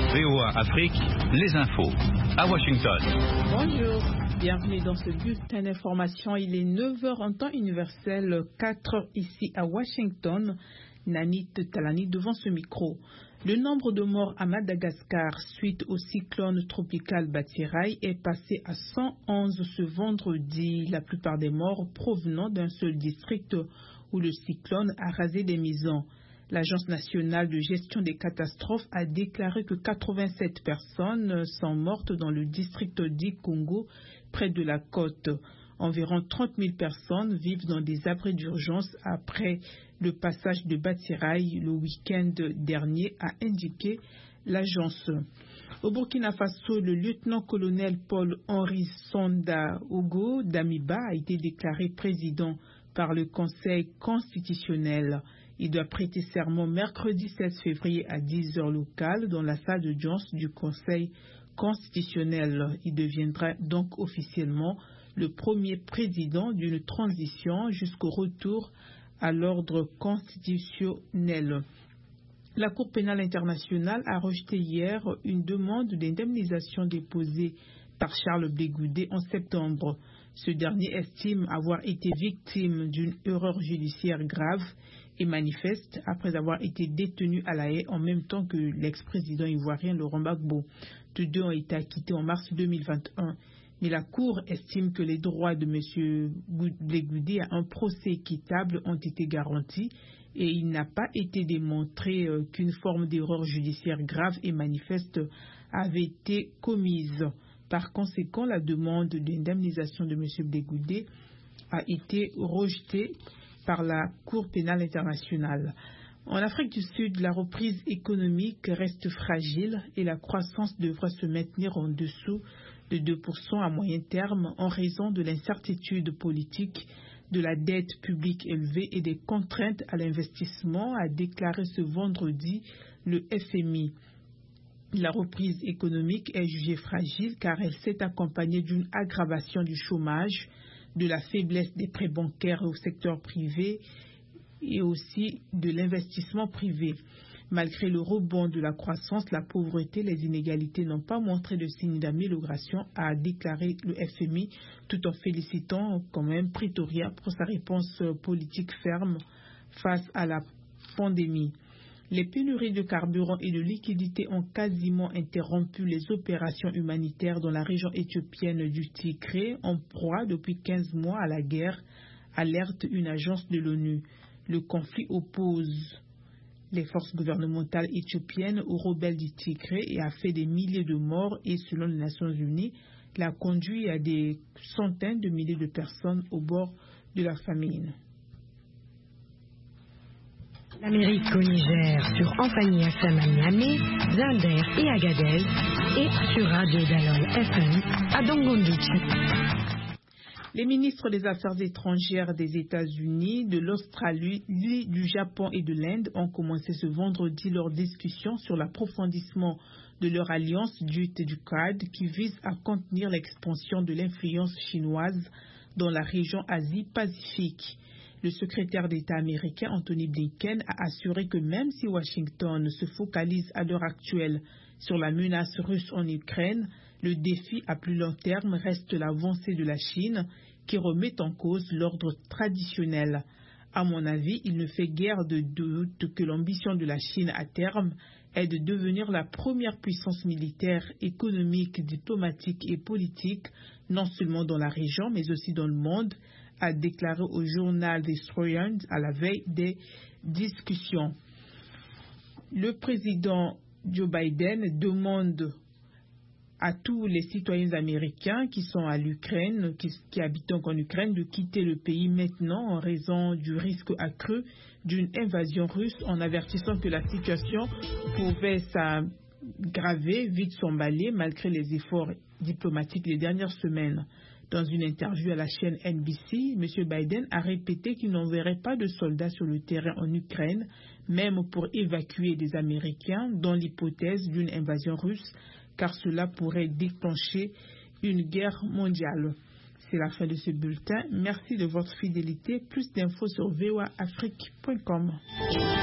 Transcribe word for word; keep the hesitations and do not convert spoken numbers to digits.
V O A Afrique, les infos, à Washington. Bonjour, bienvenue dans ce bulletin d'information. Il est neuf heures en temps universel, quatre heures ici à Washington. Nanit Talani devant ce micro. Le nombre de morts à Madagascar suite au cyclone tropical Batsirai est passé à cent onze ce vendredi. La plupart des morts provenant d'un seul district où le cyclone a rasé des maisons. L'Agence nationale de gestion des catastrophes a déclaré que quatre-vingt-sept personnes sont mortes dans le district d'Ikongo, près de la côte. Environ trente mille personnes vivent dans des abris d'urgence après le passage de Batsirai le week-end dernier, a indiqué l'agence. Au Burkina Faso, le lieutenant-colonel Paul-Henri Sonda Ogo Damiba a été déclaré président par le Conseil constitutionnel. Il doit prêter serment mercredi seize février à dix heures locales dans la salle d'audience du Conseil constitutionnel. Il deviendra donc officiellement le premier président d'une transition jusqu'au retour à l'ordre constitutionnel. La Cour pénale internationale a rejeté hier une demande d'indemnisation déposée par Charles Blé Goudé en septembre. Ce dernier estime avoir été victime d'une erreur judiciaire grave et manifeste après avoir été détenu à La Haye en même temps que l'ex-président ivoirien Laurent Gbagbo. Tous deux ont été acquittés en mars deux mille vingt et un. Mais la Cour estime que les droits de M. Blé Goudé à un procès équitable ont été garantis et il n'a pas été démontré qu'une forme d'erreur judiciaire grave et manifeste avait été commise. Par conséquent, la demande d'indemnisation de M. Blé Goudé a été rejetée par la Cour pénale internationale. En Afrique du Sud, la reprise économique reste fragile et la croissance devrait se maintenir en dessous de deux pour cent à moyen terme en raison de l'incertitude politique, de la dette publique élevée et des contraintes à l'investissement, a déclaré ce vendredi le F M I. La reprise économique est jugée fragile car elle s'est accompagnée d'une aggravation du chômage, de la faiblesse des prêts bancaires au secteur privé et aussi de l'investissement privé. Malgré le rebond de la croissance, la pauvreté, les inégalités n'ont pas montré de signe d'amélioration, a déclaré le F M I, tout en félicitant quand même Pretoria pour sa réponse politique ferme face à la pandémie. Les pénuries de carburant et de liquidités ont quasiment interrompu les opérations humanitaires dans la région éthiopienne du Tigré, en proie depuis quinze mois à la guerre, alerte une agence de l'ONU. Le conflit oppose les forces gouvernementales éthiopiennes aux rebelles du Tigré et a fait des milliers de morts et, selon les Nations Unies, l'a conduit à des centaines de milliers de personnes au bord de la famine. L'Amérique au Niger sur Amphani F M à Niamey, Zinder et Agadez et sur Radio Dalol F M à Dongondouchi. Les ministres des Affaires étrangères des États-Unis, de l'Australie, du Japon et de l'Inde ont commencé ce vendredi leur discussion sur l'approfondissement de leur alliance dite du Quad qui vise à contenir l'expansion de l'influence chinoise dans la région Asie-Pacifique. Le secrétaire d'État américain Anthony Blinken a assuré que même si Washington se focalise à l'heure actuelle sur la menace russe en Ukraine, le défi à plus long terme reste l'avancée de la Chine qui remet en cause l'ordre traditionnel. À mon avis, il ne fait guère de doute que l'ambition de la Chine à terme est de devenir la première puissance militaire, économique, diplomatique et politique, non seulement dans la région mais aussi dans le monde, a déclaré au journal The Australian à la veille des discussions. Le président Joe Biden demande à tous les citoyens américains qui sont à l'Ukraine, qui, qui habitent donc en Ukraine, de quitter le pays maintenant en raison du risque accru d'une invasion russe, en avertissant que la situation pouvait s'aggraver, vite s'emballer, malgré les efforts diplomatiques des dernières semaines. Dans une interview à la chaîne N B C, M. Biden a répété qu'il n'enverrait pas de soldats sur le terrain en Ukraine, même pour évacuer des Américains, dans l'hypothèse d'une invasion russe, car cela pourrait déclencher une guerre mondiale. C'est la fin de ce bulletin. Merci de votre fidélité. Plus d'infos sur v o a afrique point com.